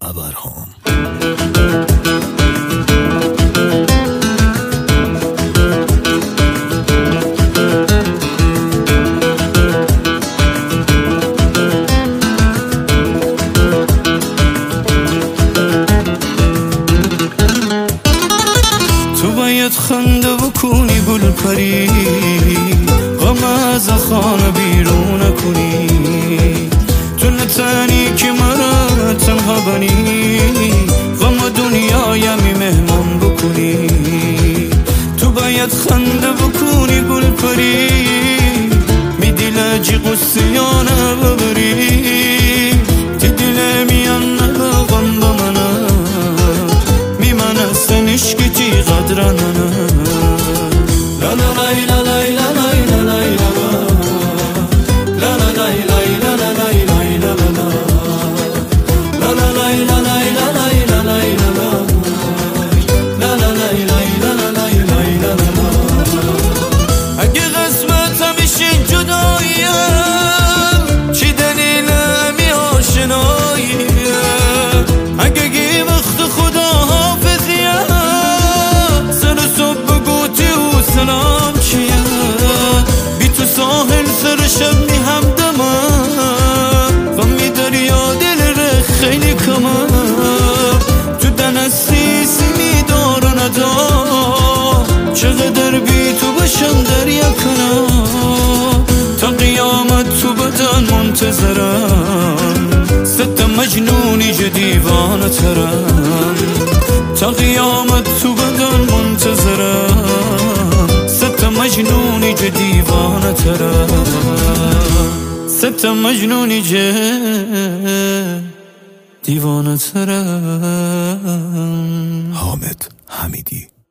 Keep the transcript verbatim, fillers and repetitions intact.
ابرهام. تو باید خنده بکنی گل پری، غم از خانه بیرون کنی، تو نتانی که مرا تنها بنی، غم دنیایمی مهمان بکنی. تو باید خنده بکنی گل پری، می دلجی قصیانه ببری، تی دل میان غم بمنه، می منه سنش که تی قدرنه. لا لا لا لا لا لا لا شب می همدمه غمی دریا دل ره خیلی کمه، تو دنستی سیمی دار و ندا، چقدر بی تو بشم دریا کنم، تا قیامت تو بدن منتظرم، ست مجنونی جو دیوانه ترم، تا قیامت تو بدن منتظرم، ست مجنونی جو دیوانه ترم، ست مجنونی جو دیوانه ترم. حامد حمیدی.